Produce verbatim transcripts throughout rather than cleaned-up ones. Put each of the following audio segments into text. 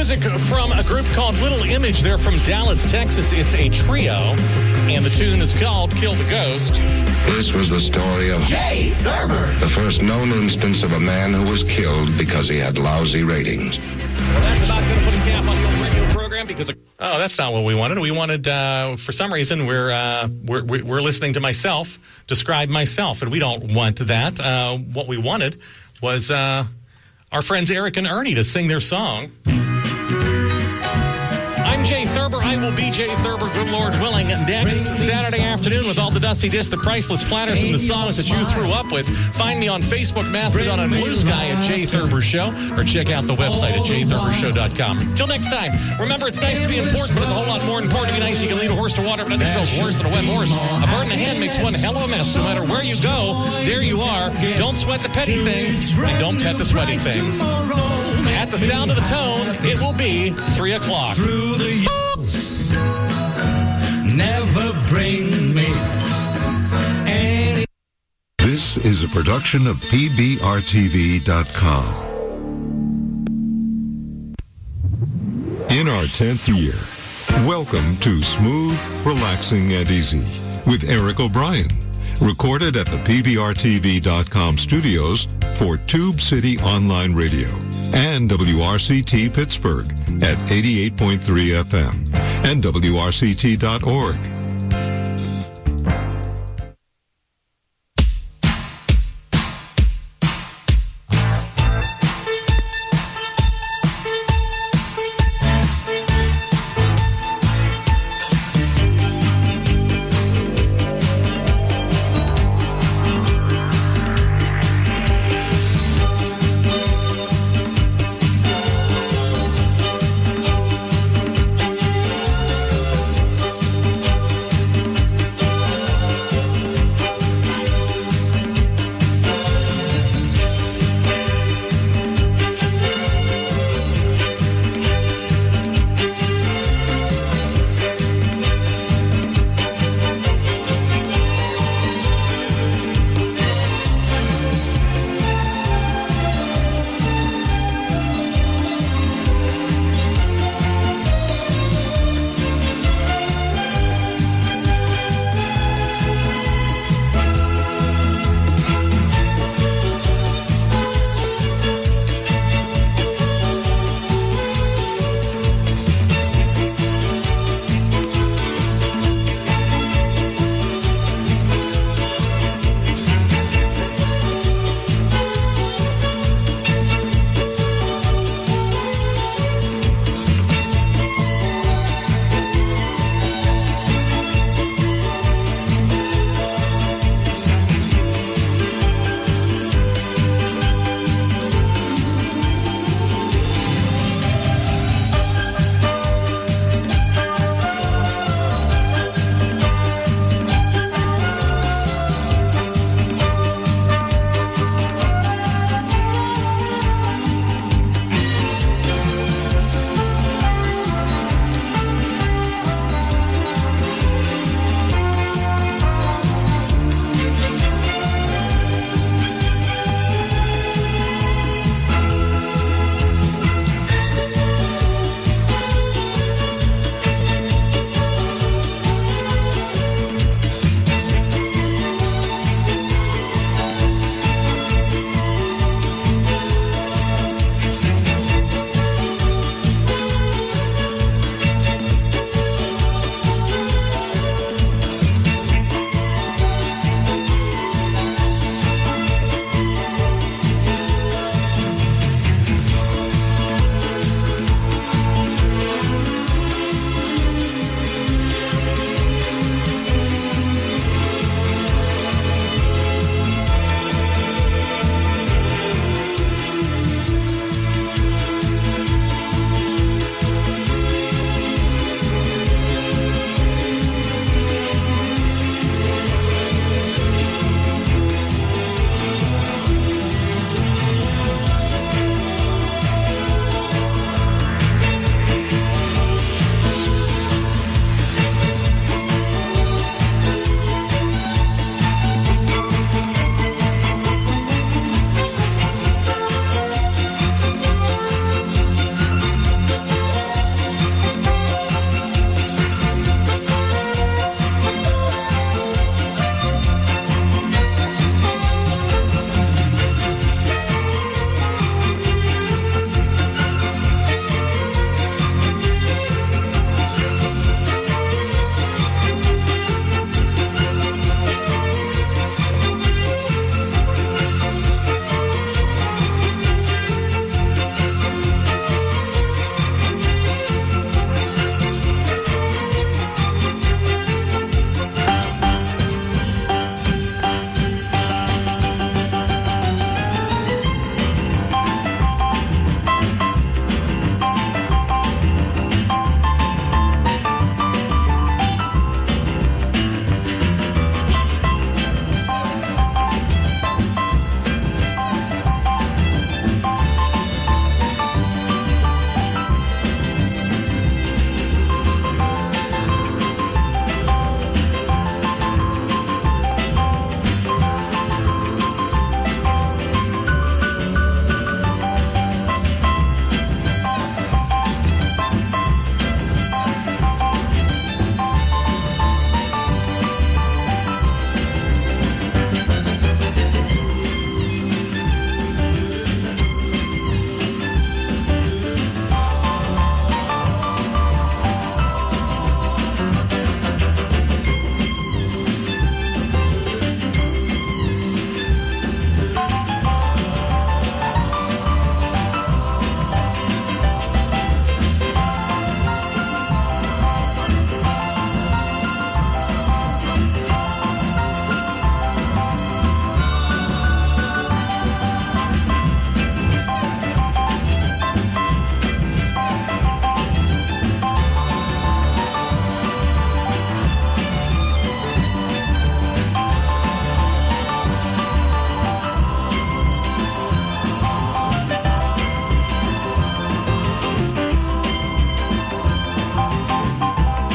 music from a group called Little Image. They're from Dallas, Texas. It's a trio, and the tune is called Kill the Ghost. This was the story of Jay Thurber, the first known instance of a man who was killed because he had lousy ratings. Well, that's about going to put a cap on the old radio program because, of, oh, that's not what we wanted. We wanted, uh, for some reason, we're, uh, we're we're listening to myself describe myself, and we don't want that. Uh, what we wanted was uh, our friends Eric and Ernie to sing their song. I'm Jay Thurber. I will be Jay Thurber, good Lord willing, next Saturday afternoon with all the Dusty Discs, the priceless platters, and the songs that you threw up with. Find me on Facebook, Mastodon, and Blue Sky at Jay Thurber Show, or check out the website at jay thurber show dot com. Till next time, remember, it's nice to be important, but it's a whole lot more important to be nice. You can lead a horse to water, but nothing smells worse than a wet horse. A bird in the hand makes one hell of a mess. No matter where you go, there you are. Don't sweat the petty things, and don't pet the sweaty things. At the sound of the tone, it will be three o'clock. Through the years, never bring me any. This is a production of P B R T V dot com. In our tenth year, welcome to Smooth, Relaxing, and Easy with Eric O'Brien. Recorded at the P B R T V dot com studios for Tube City Online Radio and W R C T Pittsburgh at eighty-eight point three F M and W R C T dot org.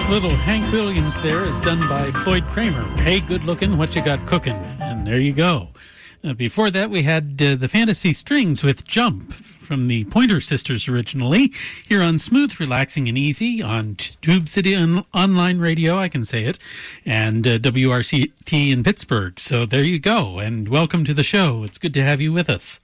Little Hank Williams there is done by Floyd Kramer. Hey, good looking, what you got cooking? And there you go. Uh, before that, we had uh, the Fantasy Strings with Jump from the Pointer Sisters originally, here on Smooth, Relaxing, and Easy on Tube City on- Online Radio, I can say it, and uh, W R C T in Pittsburgh. So there you go, and welcome to the show. It's good to have you with us.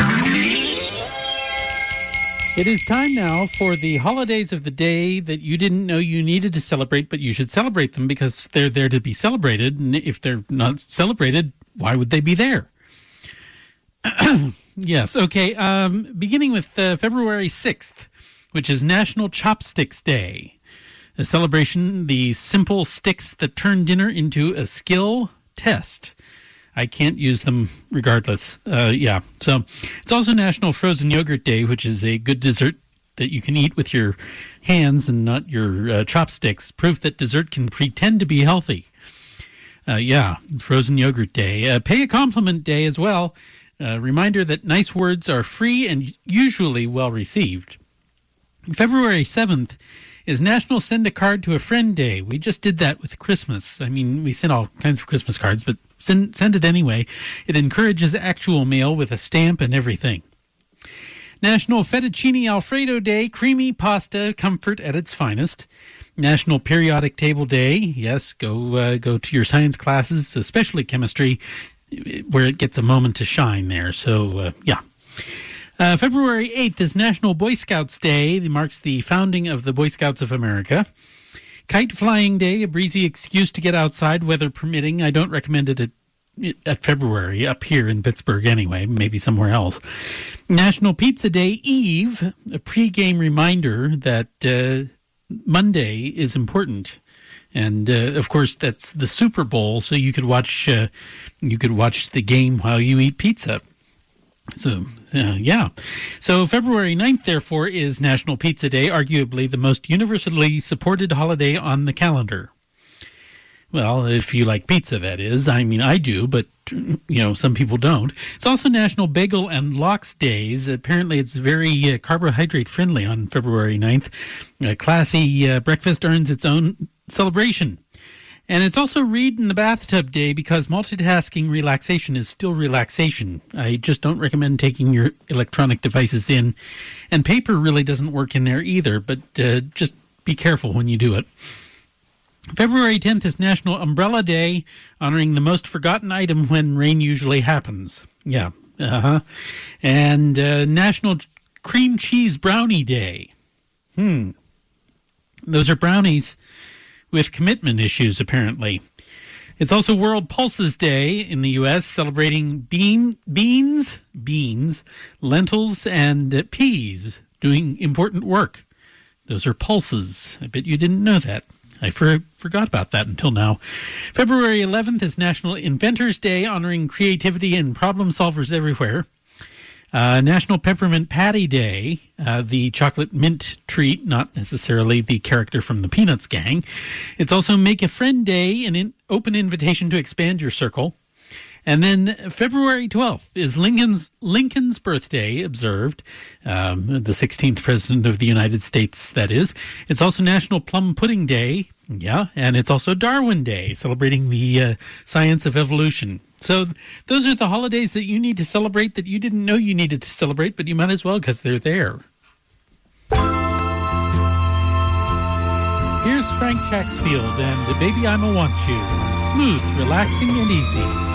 It is time now for the holidays of the day that you didn't know you needed to celebrate, but you should celebrate them because they're there to be celebrated. And if they're not celebrated, why would they be there? Yes, okay. Um, beginning with uh, February sixth, which is National Chopsticks Day. A celebration, the simple sticks that turn dinner into a skill test. I can't use them regardless. Uh, yeah. So it's also National Frozen Yogurt Day, which is a good dessert that you can eat with your hands and not your uh, chopsticks. Proof that dessert can pretend to be healthy. Uh, yeah. Frozen Yogurt Day. Uh, Pay a Compliment Day as well. A reminder that nice words are free and usually well received. February seventh is National Send a Card to a Friend Day. We just did that with Christmas. I mean, we sent all kinds of Christmas cards, but send, send it anyway. It encourages actual mail with a stamp and everything. National Fettuccine Alfredo Day, creamy pasta comfort at its finest. National Periodic Table Day. Yes, go uh, go to your science classes, especially chemistry, where it gets a moment to shine there. So, uh, yeah. Uh, February eighth is National Boy Scouts Day. It marks the founding of the Boy Scouts of America. Kite Flying Day, a breezy excuse to get outside, weather permitting. I don't recommend it at, at February, up here in Pittsburgh anyway, maybe somewhere else. National Pizza Day Eve, a pre-game reminder that uh, Monday is important. And, uh, of course, that's the Super Bowl, so you could watch uh, you could watch the game while you eat pizza. So, uh, yeah. So February ninth, therefore, is National Pizza Day, arguably the most universally supported holiday on the calendar. Well, if you like pizza, that is. I mean, I do, but, you know, some people don't. It's also National Bagel and Lox Days. Apparently, it's very uh, carbohydrate-friendly on February ninth. A classy uh, breakfast earns its own celebration. And it's also Read in the Bathtub Day because multitasking relaxation is still relaxation. I just don't recommend taking your electronic devices in. And paper really doesn't work in there either, but uh, just be careful when you do it. February tenth is National Umbrella Day, honoring the most forgotten item when rain usually happens. Yeah, uh-huh. And uh, National Cream Cheese Brownie Day. Hmm. Those are brownies with commitment issues, apparently. It's also World Pulses Day in the U S, celebrating bean, beans, beans, lentils, and uh, peas doing important work. Those are pulses. I bet you didn't know that. I for, forgot about that until now. February eleventh is National Inventors Day, honoring creativity and problem solvers everywhere. Uh, National Peppermint Patty Day, uh, the chocolate mint treat, not necessarily the character from the Peanuts gang. It's also Make a Friend Day, an in- open invitation to expand your circle. And then February twelfth is Lincoln's Lincoln's birthday, observed, um, the sixteenth president of the United States, that is. It's also National Plum Pudding Day, yeah, and it's also Darwin Day, celebrating the uh, science of evolution. So those are the holidays that you need to celebrate that you didn't know you needed to celebrate, but you might as well because they're there. Here's Frank Chacksfield and Baby I'ma Want You. Smooth, relaxing, and easy.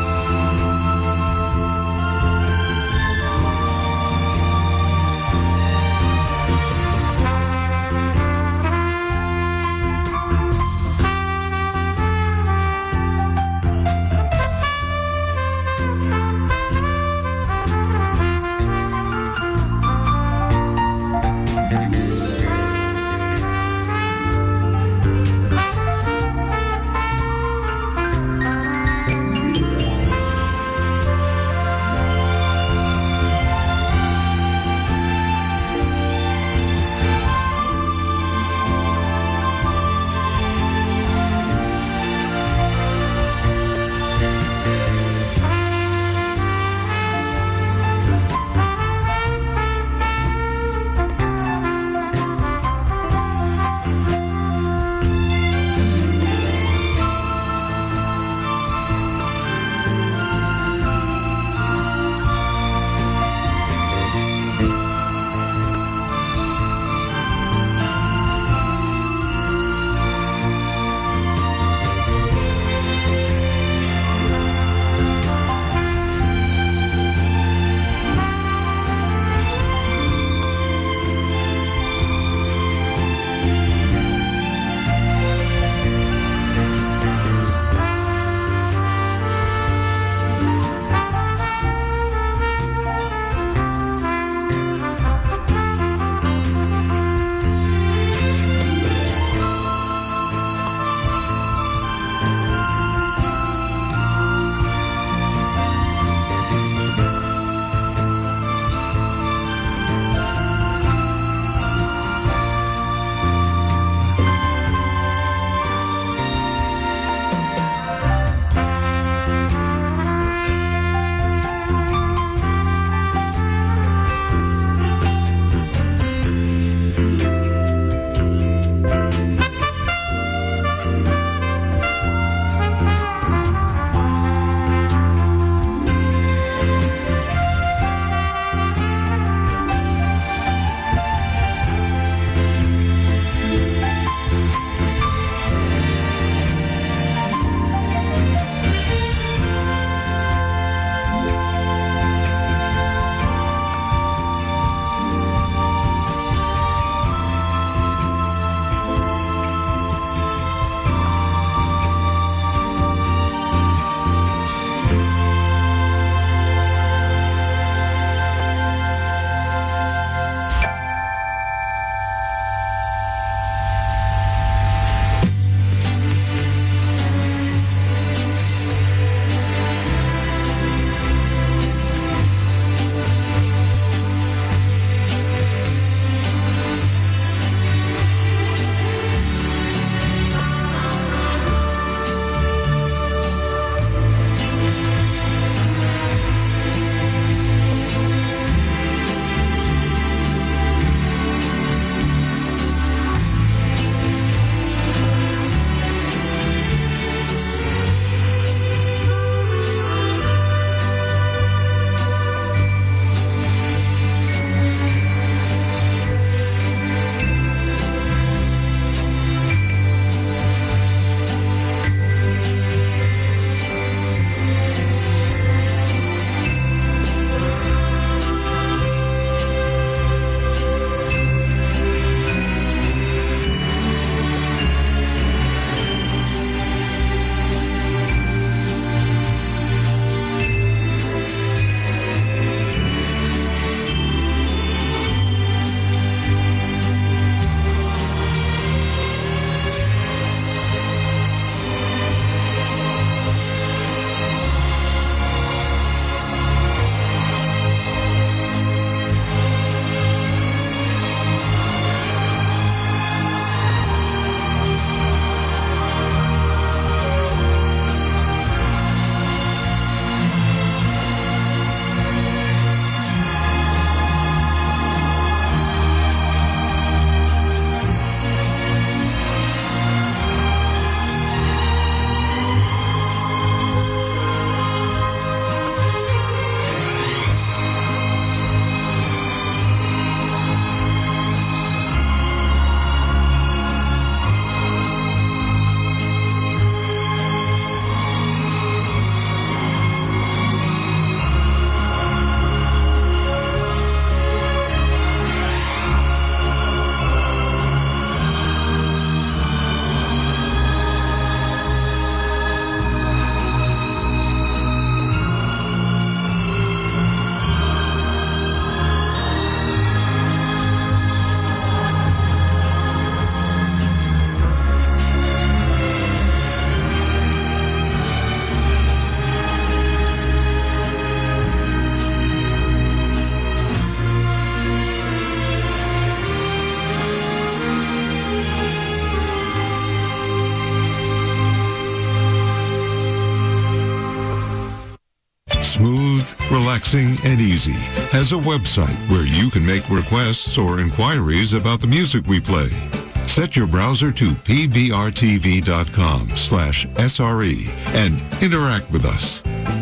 Relaxing and Easy has a website where you can make requests or inquiries about the music we play. Set your browser to pbrtv.com slash SRE and interact with us.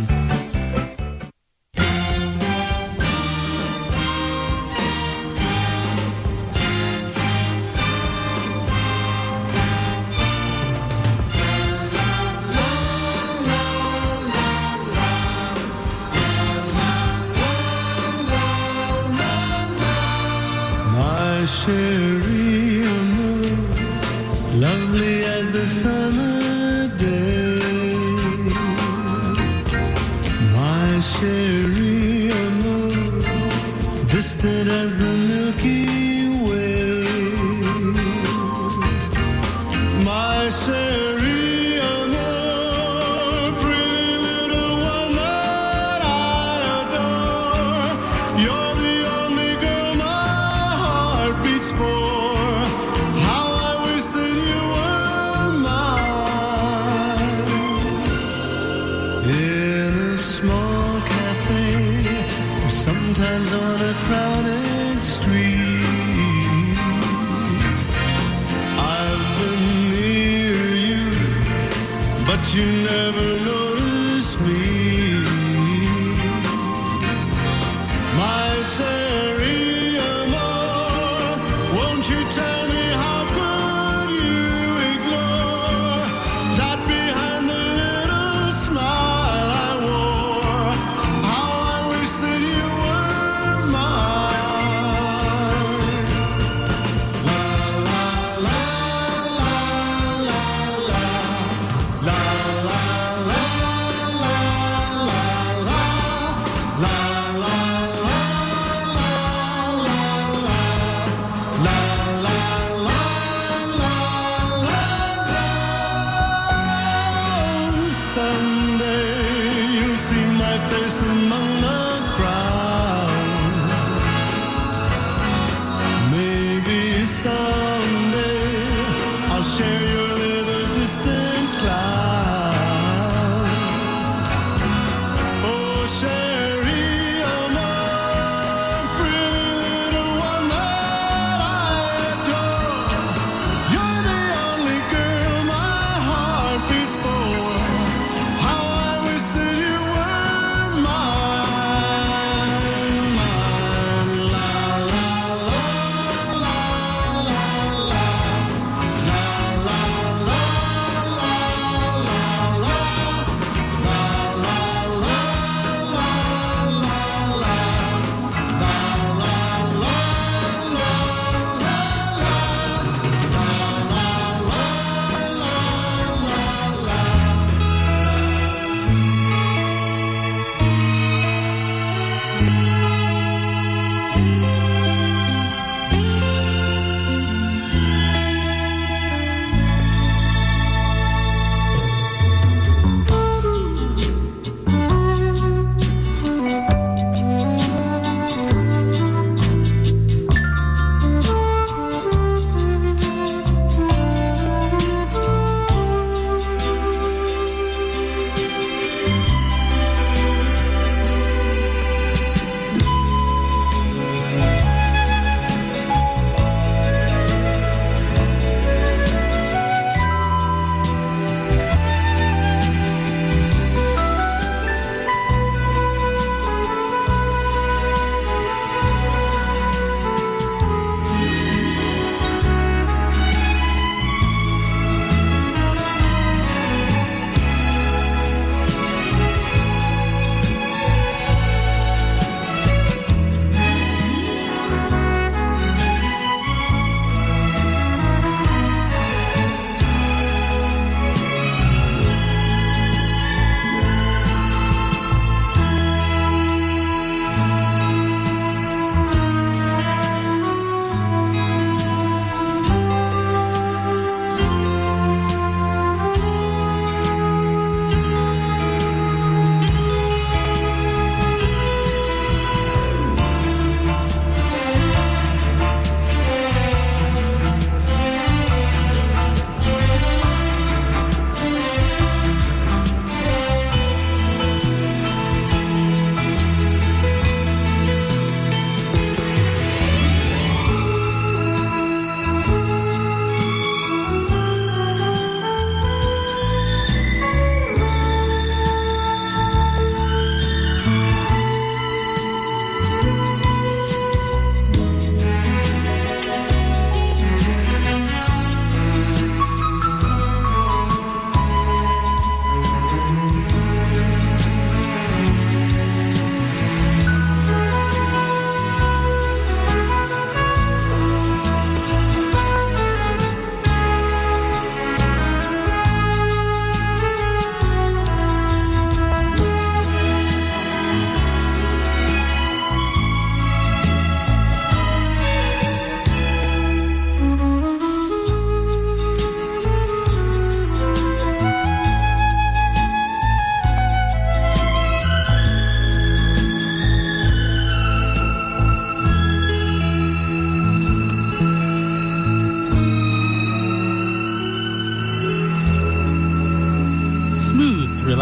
My chérie amour, lovely as the summer day. My chérie amour, distant as the Milky Way. My chérie amour, pretty little one that I adore. You're the only girl my heart beats for. How I wish that you were mine. In a small cafe, or sometimes on a crowded street, I've been near you, but you never noticed me. My chérie amour, won't you tell me how could you ignore that behind the little smile I wore? How I wish that you were mine. La la la la la la la la la la.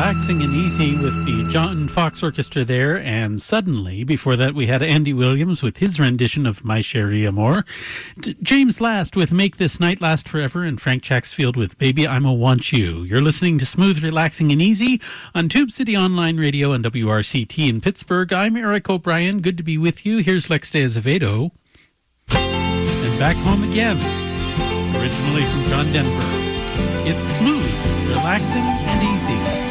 Relaxing and Easy with the John Fox Orchestra there, and Suddenly. Before that, we had Andy Williams with his rendition of My Cherie Amour. D- James Last with Make This Night Last Forever, and Frank Chacksfield with Baby I'ma Want You. You're listening to Smooth, Relaxing and Easy on Tube City Online Radio and W R C T in Pittsburgh. I'm Eric O'Brien. Good to be with you. Here's Lex de Azevedo. And back home again, originally from John Denver. It's smooth, relaxing, and easy.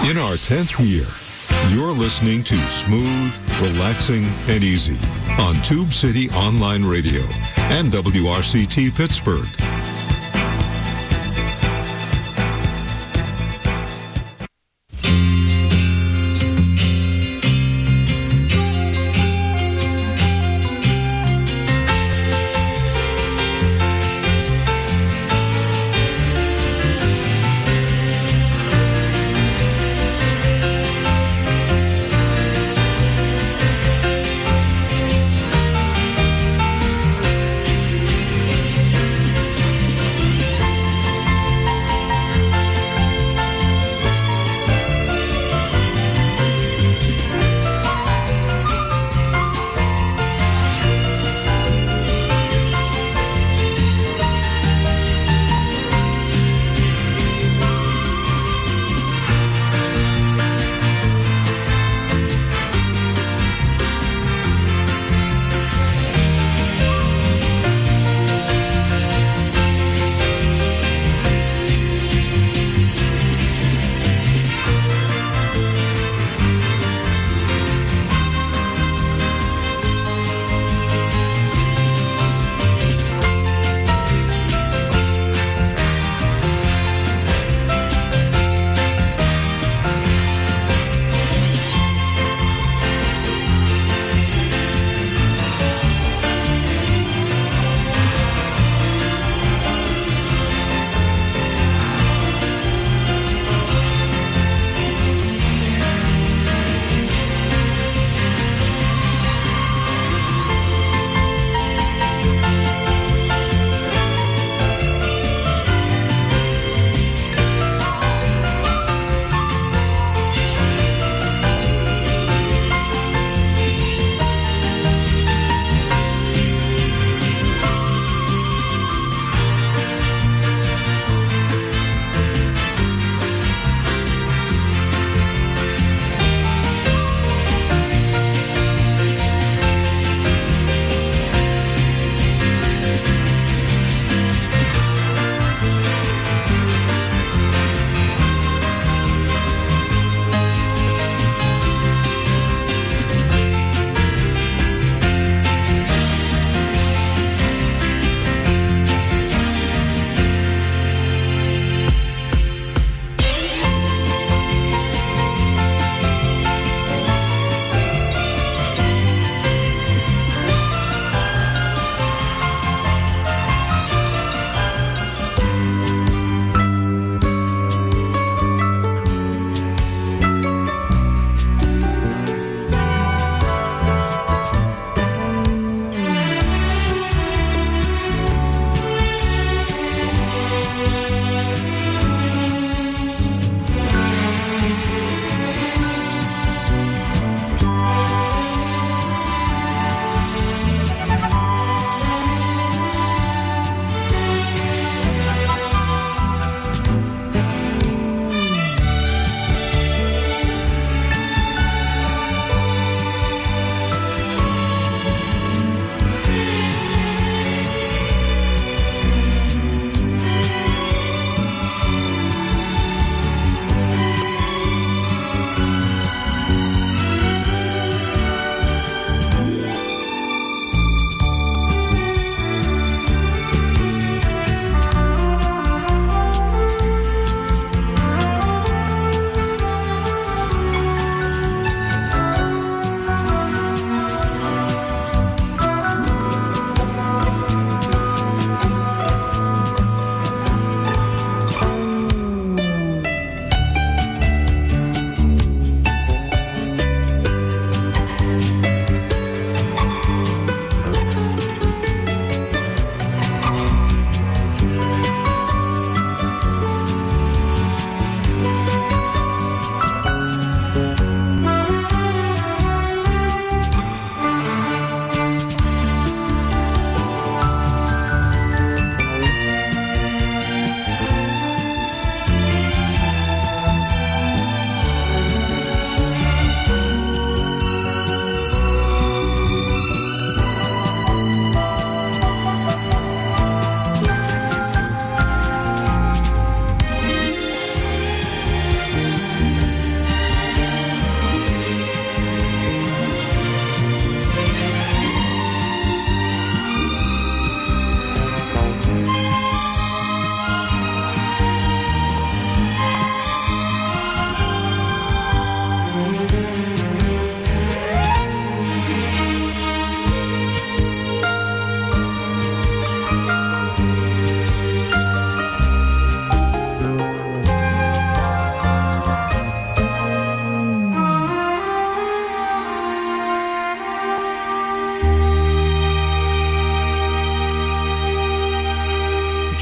In our tenth year, you're listening to Smooth, Relaxing, and Easy on Tube City Online Radio and W R C T Pittsburgh.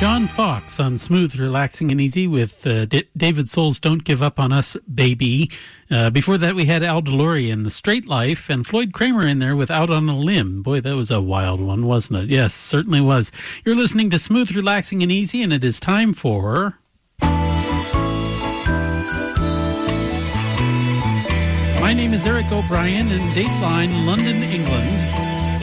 John Fox on Smooth, Relaxing and Easy with uh, D- David Soul's Don't Give Up on Us, Baby. Uh, before that, we had Al DeLorean, The Straight Life, and Floyd Kramer in there with Out on a Limb. Boy, that was a wild one, wasn't it? Yes, certainly was. You're listening to Smooth, Relaxing and Easy, and it is time for... My name is Eric O'Brien in Dateline, London, England.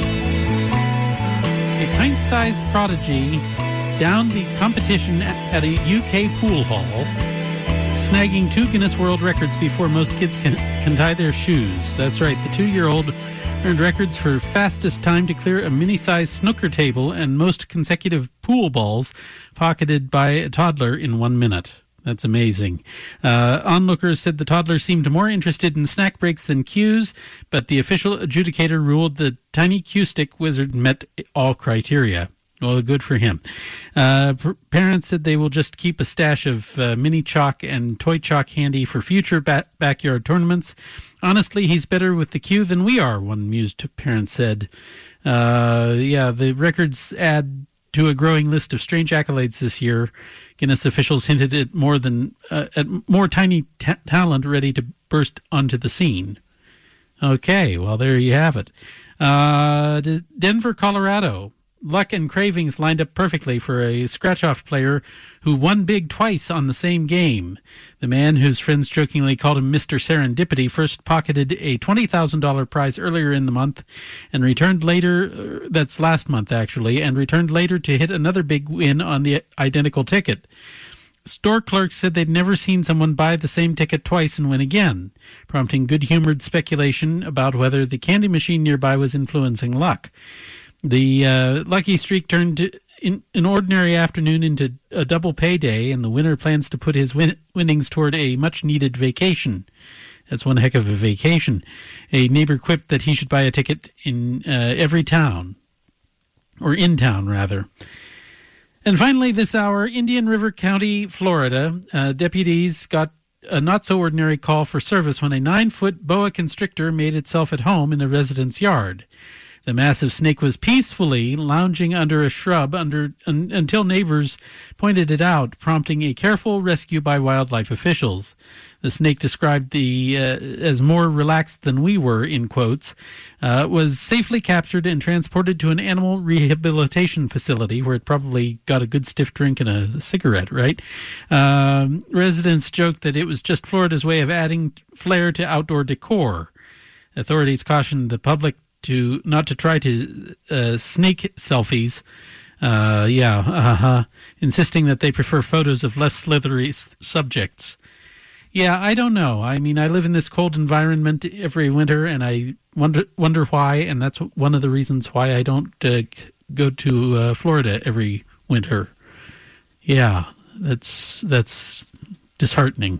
A pint-sized prodigy downed the competition at a U K pool hall, snagging two Guinness World Records before most kids can, can tie their shoes. That's right, the two-year-old earned records for fastest time to clear a mini-sized snooker table and most consecutive pool balls pocketed by a toddler in one minute. That's amazing. Uh, onlookers said the toddler seemed more interested in snack breaks than cues, but the official adjudicator ruled the tiny cue stick wizard met all criteria. Well, good for him. Uh, p- parents said they will just keep a stash of uh, mini chalk and toy chalk handy for future ba- backyard tournaments. Honestly, he's better with the cue than we are, one amused parent said. Uh, yeah, the records add to a growing list of strange accolades this year. Guinness officials hinted at more than uh, at more tiny ta- talent ready to burst onto the scene. Okay, well, there you have it. Uh, D- Denver, Colorado. Luck and cravings lined up perfectly for a scratch-off player who won big twice on the same game. The man, whose friends jokingly called him Mister Serendipity, first pocketed a twenty thousand dollars prize earlier in the month and returned later, uh, that's last month actually, and returned later to hit another big win on the identical ticket. Store clerks said they'd never seen someone buy the same ticket twice and win again, prompting good-humored speculation about whether the candy machine nearby was influencing luck. The uh, lucky streak turned in, an ordinary afternoon into a double payday, and the winner plans to put his win- winnings toward a much-needed vacation. That's one heck of a vacation. A neighbor quipped that he should buy a ticket in uh, every town, or in town, rather. And finally, this hour, Indian River County, Florida, uh, deputies got a not-so-ordinary call for service when a nine-foot boa constrictor made itself at home in a resident's yard. The massive snake was peacefully lounging under a shrub under, un, until neighbors pointed it out, prompting a careful rescue by wildlife officials. The snake, described the uh, as more relaxed than we were, in quotes, uh, was safely captured and transported to an animal rehabilitation facility where it probably got a good stiff drink and a cigarette, right? Um, residents joked that it was just Florida's way of adding flair to outdoor decor. Authorities cautioned the public to not to try to uh, snake selfies, uh, yeah, uh-huh, insisting that they prefer photos of less slithery s- subjects. Yeah, I don't know. I mean, I live in this cold environment every winter, and I wonder wonder why, and that's one of the reasons why I don't uh, go to uh, Florida every winter. Yeah, that's that's disheartening.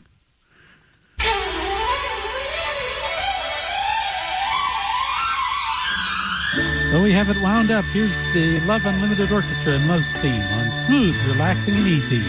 Well, we have it wound up. Here's the Love Unlimited Orchestra and Love's theme on Smooth, Relaxing and Easy.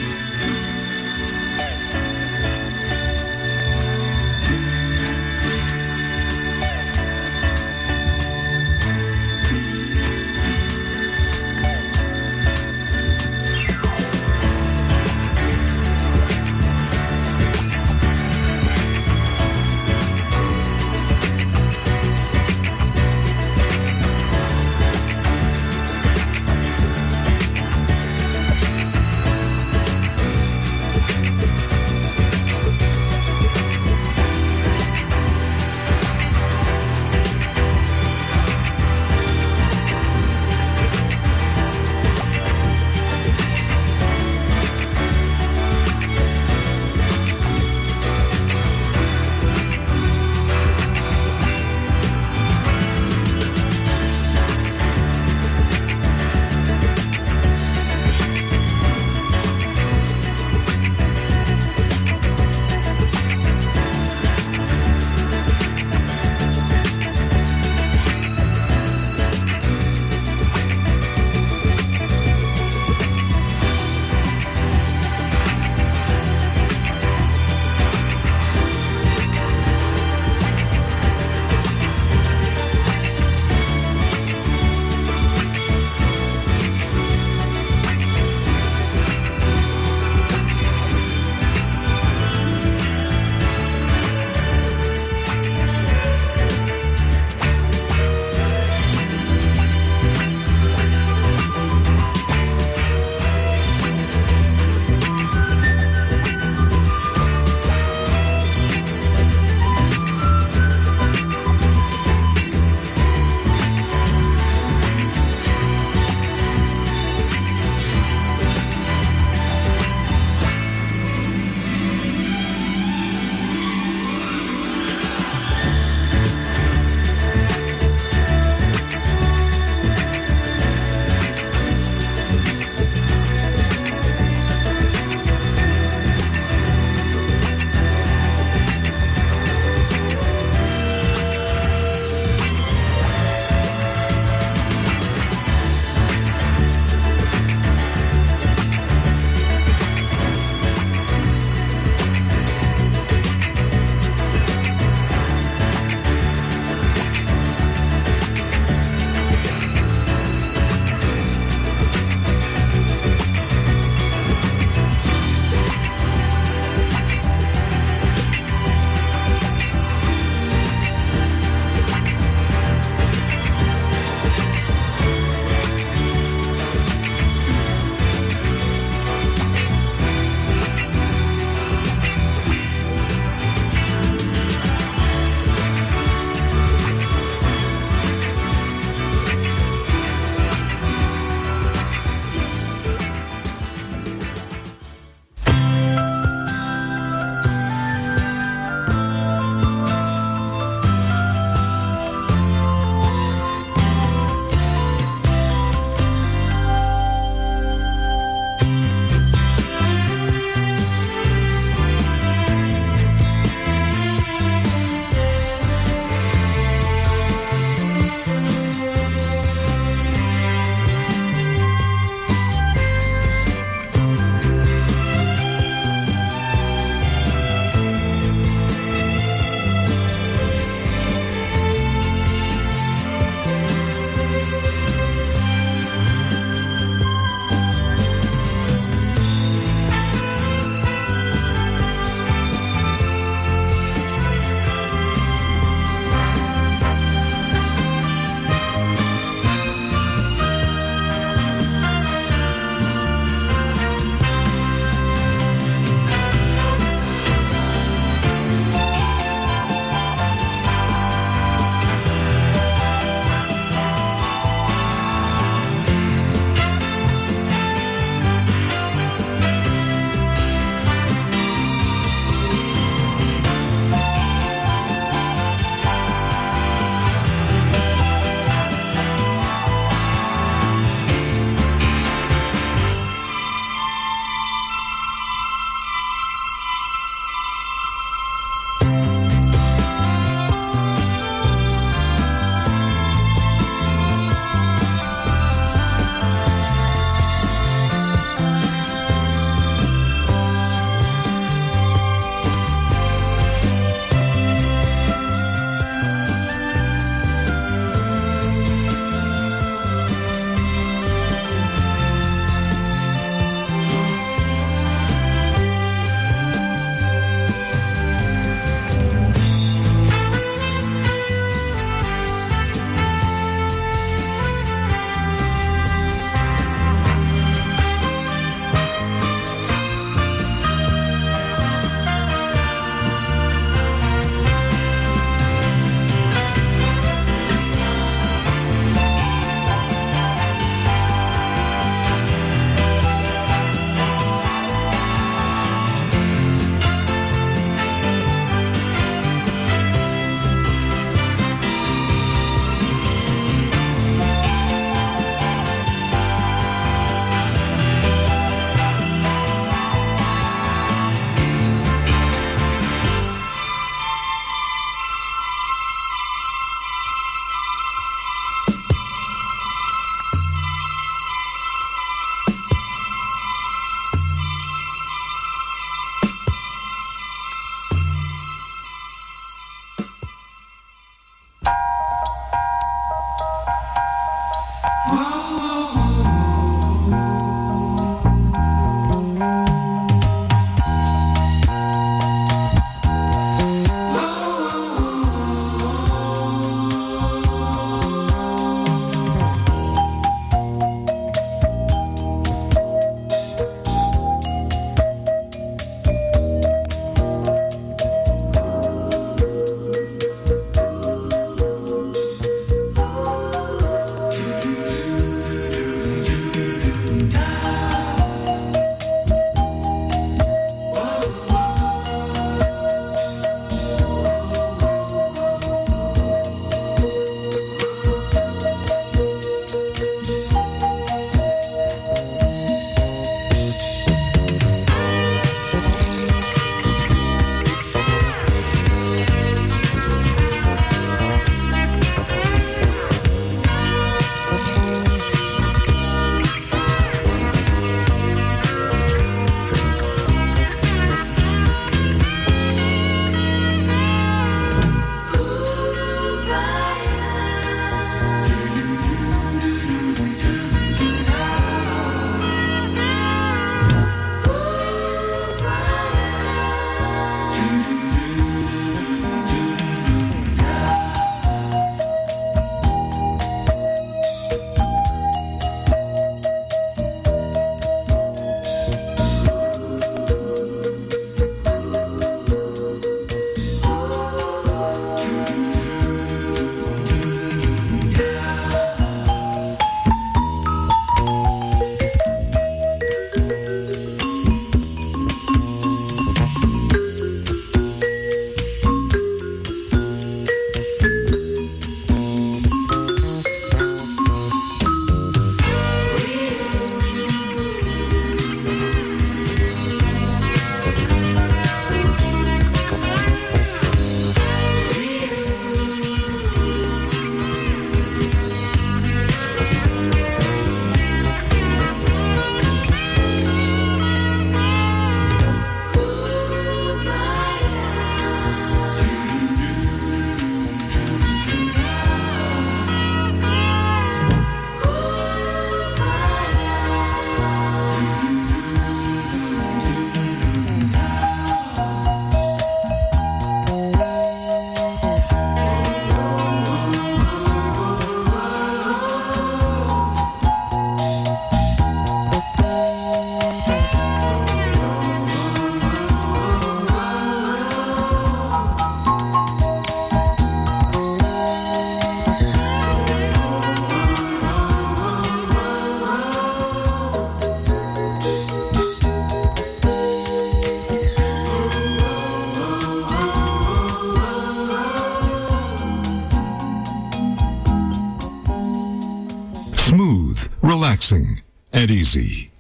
smooth, relaxing, and easy.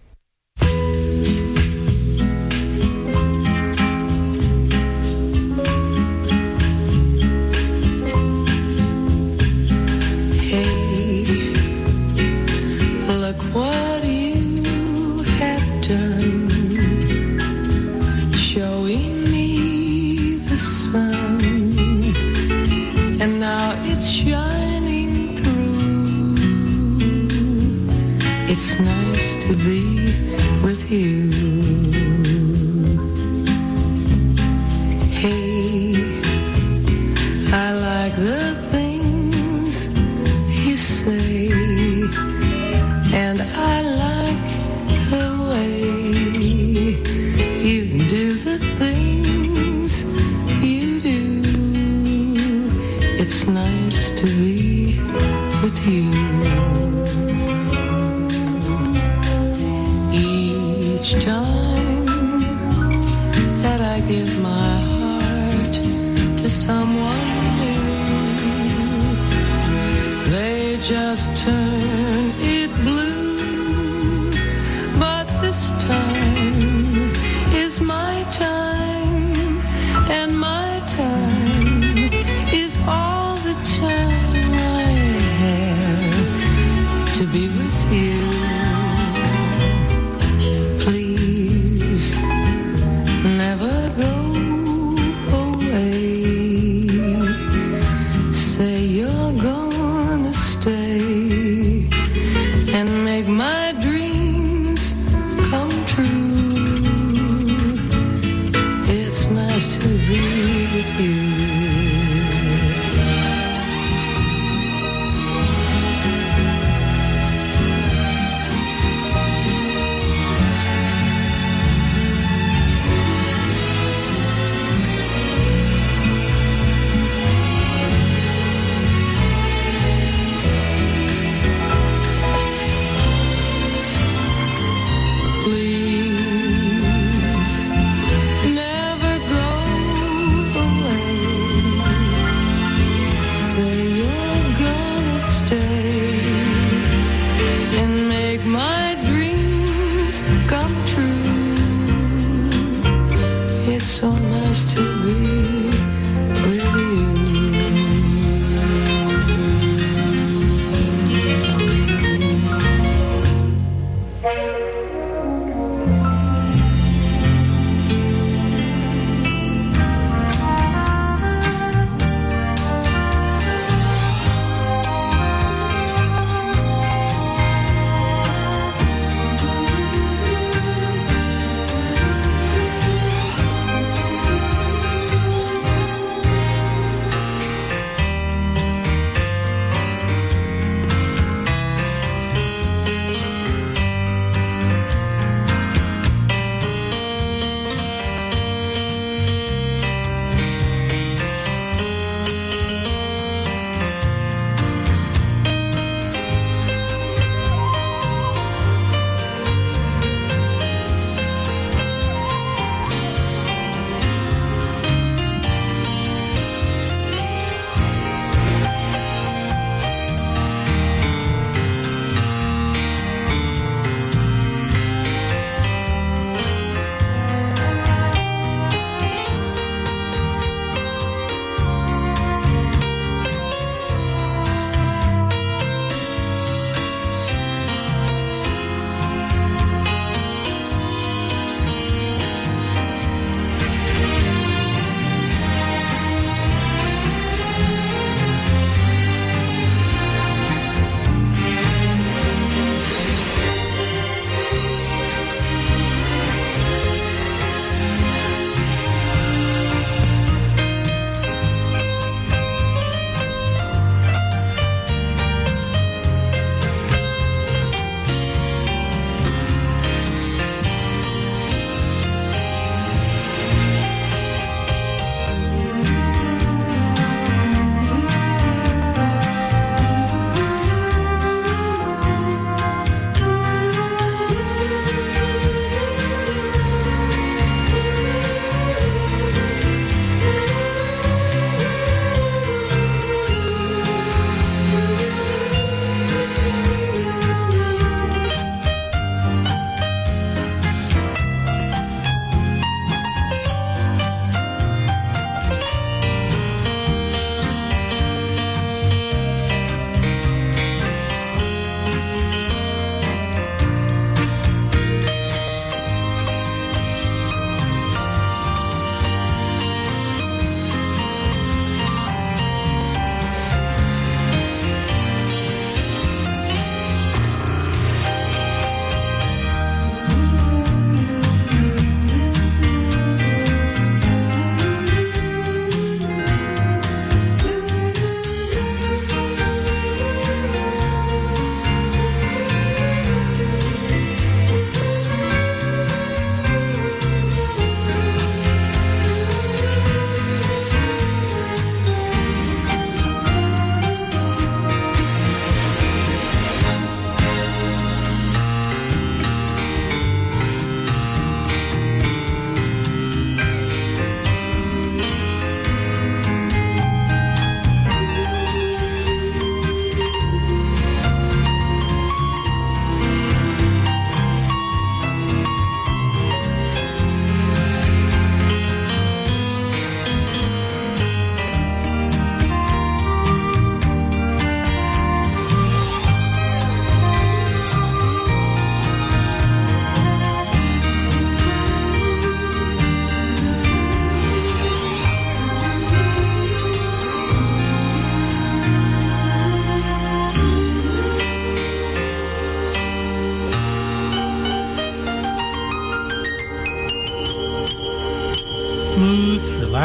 It's nice to be with you. Hey, I like the things you say, and I like the way you do the things you do. It's nice to be with you. Each time that I give my heart to someone new, they just turn it blue. But this time is my time, and my time is all the time I have to be with you. Never go away. Say you're gonna stay.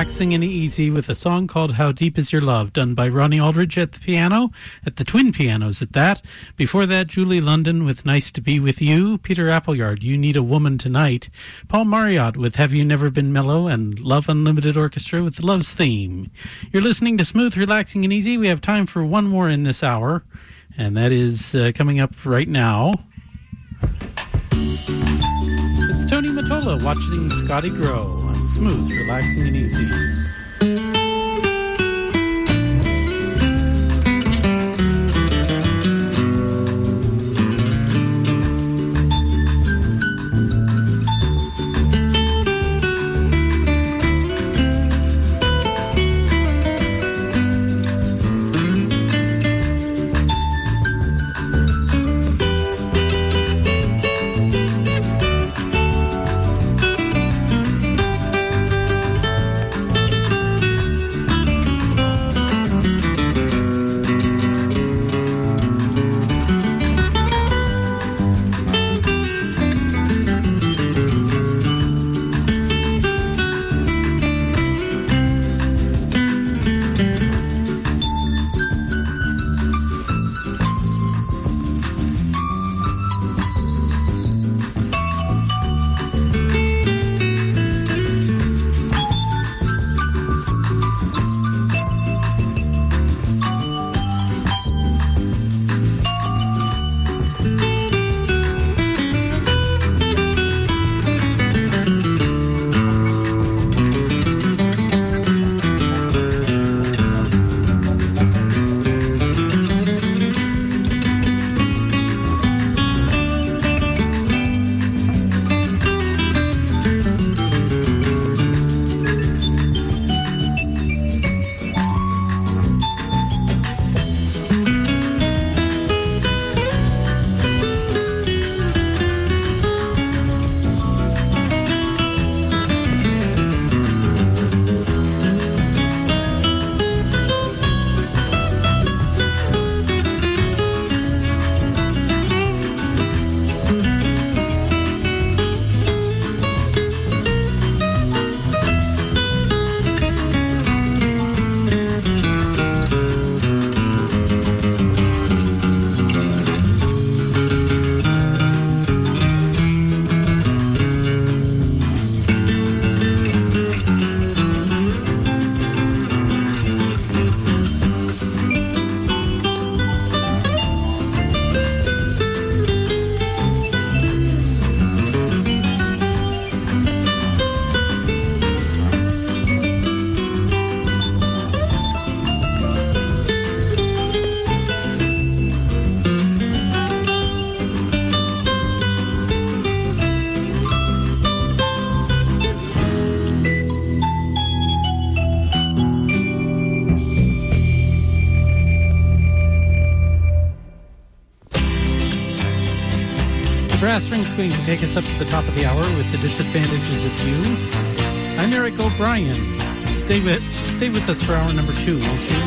Relaxing and Easy with a song called How Deep Is Your Love, done by Ronnie Aldridge at the piano, at the twin pianos at that. Before that, Julie London with Nice to Be With You, Peter Appleyard, You Need a Woman Tonight, Paul Marriott with Have You Never Been Mellow, and Love Unlimited Orchestra with the Love's Theme. You're listening to Smooth, Relaxing and Easy. We have time for one more in this hour, and that is uh, coming up right now. It's Tony Mottola watching Scotty grow on Smooth, Relaxing and Easy. Brass Strings going to take us up to the top of the hour with the disadvantages of you. I'm Eric O'Brien. Stay with stay with us for hour number two, won't you?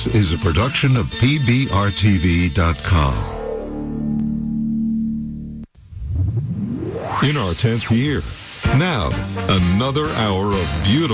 This is a production of P B R T V dot com. In our tenth year, now another hour of beautiful